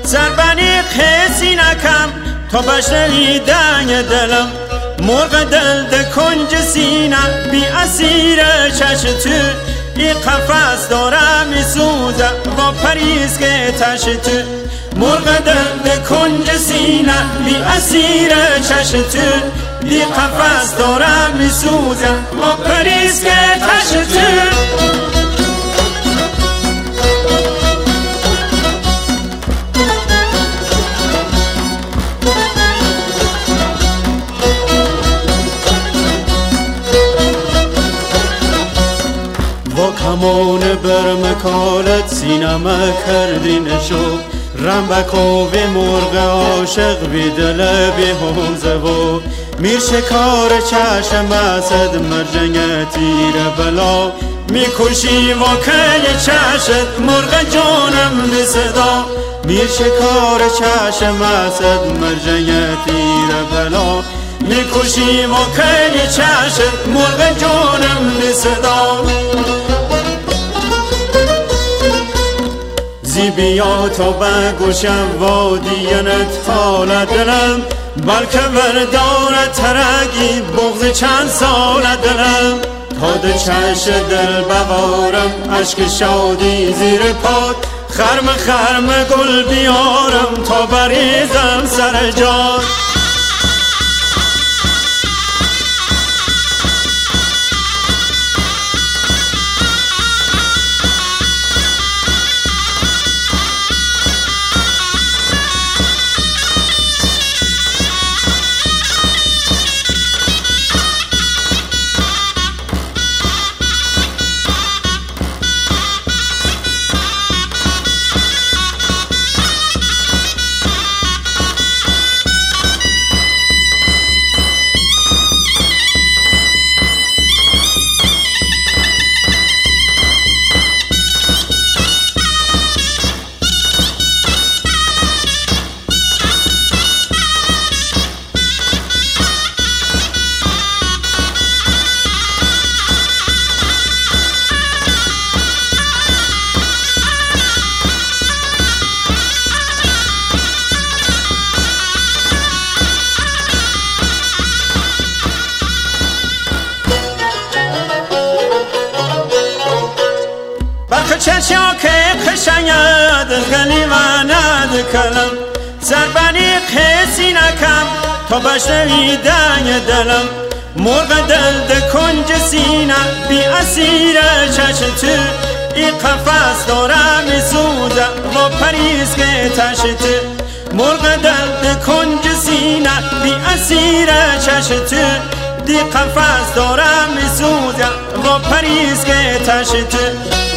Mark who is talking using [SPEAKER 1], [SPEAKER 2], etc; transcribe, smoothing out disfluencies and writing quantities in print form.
[SPEAKER 1] سربنی قیسی نکم تا بشنوی دنگ دلم، مرغ دل ده کنج سینه بی اسیر چش تو، ای قفس دارم می سوزه با پریز که تش تو. مرغ دل ده کنج سینه بی اسیر چش تو، ای قفس دارم می سوزه با پریز که تش تو. با کمان برمکالت سینما کردی نشو، رنبک و به مرغ عاشق بی دل بی حوزه و میر شکار چشم اسد مرجنگ تیر بلا، می کشی واقعی چشم مرغ جانم به صدا، میر شکار چشم اسد مرجنگ تیر بلا، می کشی واقعی چشم مرغ جانم به صدا. بیا تا بگوشم وادینت حال دلم، بلکه بردار ترگی بغض چند سال دلم، تا ده چش دل ببارم عشق شادی زیر پاد، خرم خرم گل بیارم تا بریزم سر جان. چشا که قشنگد غلی و ند کلم، سربنی قیسی نکم تا بشنوی دنگ دلم، مرغ دل ده کنج سینه بی اسیر چش تو، ای قفس دارم می سوزه و پریز که تش تو. مرغ دل ده کنج سینه بی اسیر چش تو، دی قفس دارم می سوزه و پریز که تش تو.